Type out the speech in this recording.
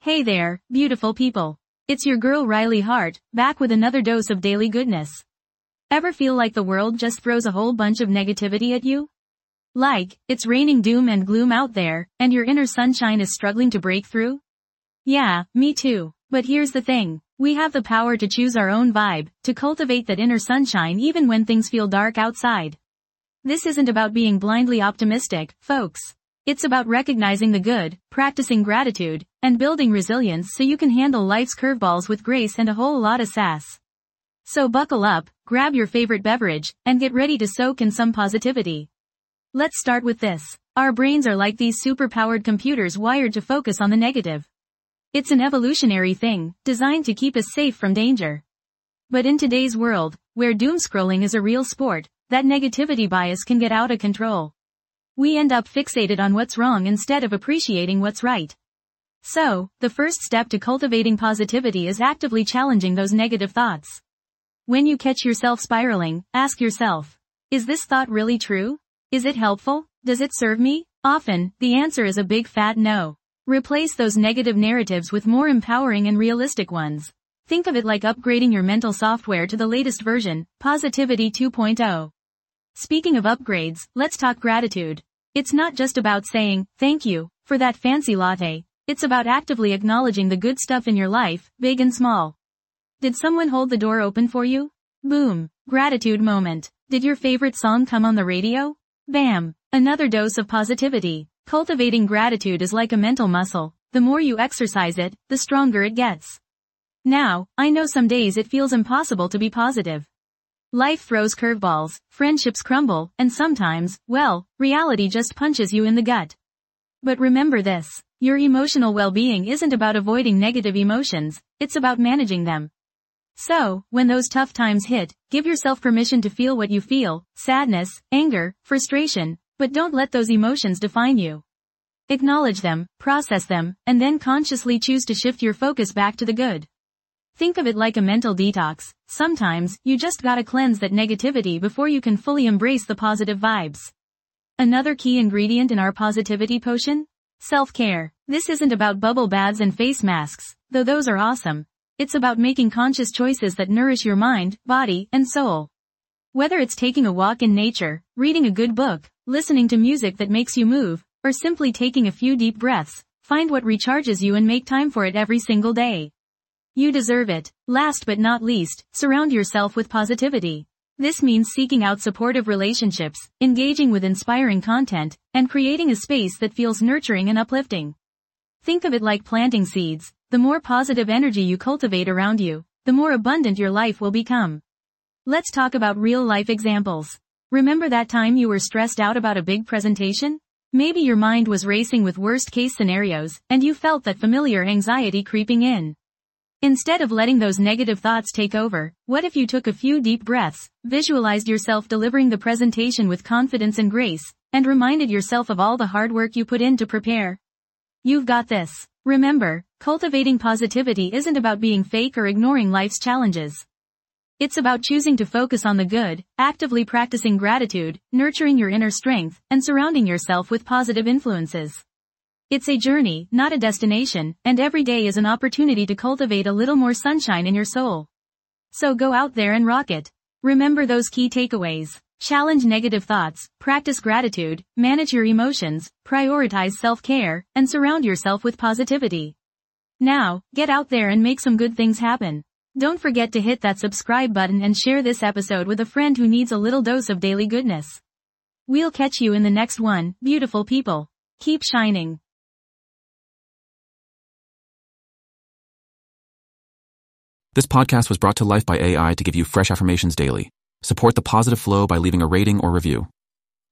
Hey there, beautiful people. It's your girl Riley Hart, back with another dose of daily goodness. Ever feel like the world just throws a whole bunch of negativity at you? Like, it's raining doom and gloom out there, and your inner sunshine is struggling to break through? Yeah, me too. But here's the thing. We have the power to choose our own vibe, to cultivate that inner sunshine even when things feel dark outside. This isn't about being blindly optimistic, folks. It's about recognizing the good, practicing gratitude, and building resilience so you can handle life's curveballs with grace and a whole lot of sass. So buckle up, grab your favorite beverage, and get ready to soak in some positivity. Let's start with this. Our brains are like these super-powered computers wired to focus on the negative. It's an evolutionary thing, designed to keep us safe from danger. But in today's world, where doom scrolling is a real sport, that negativity bias can get out of control. We end up fixated on what's wrong instead of appreciating what's right. So, the first step to cultivating positivity is actively challenging those negative thoughts. When you catch yourself spiraling, ask yourself, is this thought really true? Is it helpful? Does it serve me? Often, the answer is a big fat no. Replace those negative narratives with more empowering and realistic ones. Think of it like upgrading your mental software to the latest version, Positivity 2.0. Speaking of upgrades, let's talk gratitude. It's not just about saying, thank you, for that fancy latte. It's about actively acknowledging the good stuff in your life, big and small. Did someone hold the door open for you? Boom. Gratitude moment. Did your favorite song come on the radio? Bam. Another dose of positivity. Cultivating gratitude is like a mental muscle. The more you exercise it, the stronger it gets. Now, I know some days it feels impossible to be positive. Life throws curveballs, friendships crumble, and sometimes, well, reality just punches you in the gut. But remember this, your emotional well-being isn't about avoiding negative emotions, it's about managing them. So, when those tough times hit, give yourself permission to feel what you feel, sadness, anger, frustration, but don't let those emotions define you. Acknowledge them, process them, and then consciously choose to shift your focus back to the good. Think of it like a mental detox. Sometimes, you just gotta cleanse that negativity before you can fully embrace the positive vibes. Another key ingredient in our positivity potion? Self-care. This isn't about bubble baths and face masks, though those are awesome. It's about making conscious choices that nourish your mind, body, and soul. Whether it's taking a walk in nature, reading a good book, listening to music that makes you move, or simply taking a few deep breaths, find what recharges you and make time for it every single day. You deserve it. Last but not least, surround yourself with positivity. This means seeking out supportive relationships, engaging with inspiring content, and creating a space that feels nurturing and uplifting. Think of it like planting seeds. The more positive energy you cultivate around you, the more abundant your life will become. Let's talk about real-life examples. Remember that time you were stressed out about a big presentation? Maybe your mind was racing with worst-case scenarios, and you felt that familiar anxiety creeping in. Instead of letting those negative thoughts take over, what if you took a few deep breaths, visualized yourself delivering the presentation with confidence and grace, and reminded yourself of all the hard work you put in to prepare? You've got this. Remember, cultivating positivity isn't about being fake or ignoring life's challenges. It's about choosing to focus on the good, actively practicing gratitude, nurturing your inner strength, and surrounding yourself with positive influences. It's a journey, not a destination, and every day is an opportunity to cultivate a little more sunshine in your soul. So go out there and rock it. Remember those key takeaways. Challenge negative thoughts, practice gratitude, manage your emotions, prioritize self-care, and surround yourself with positivity. Now, get out there and make some good things happen. Don't forget to hit that subscribe button and share this episode with a friend who needs a little dose of daily goodness. We'll catch you in the next one, beautiful people. Keep shining. This podcast was brought to life by AI to give you fresh affirmations daily. Support the positive flow by leaving a rating or review.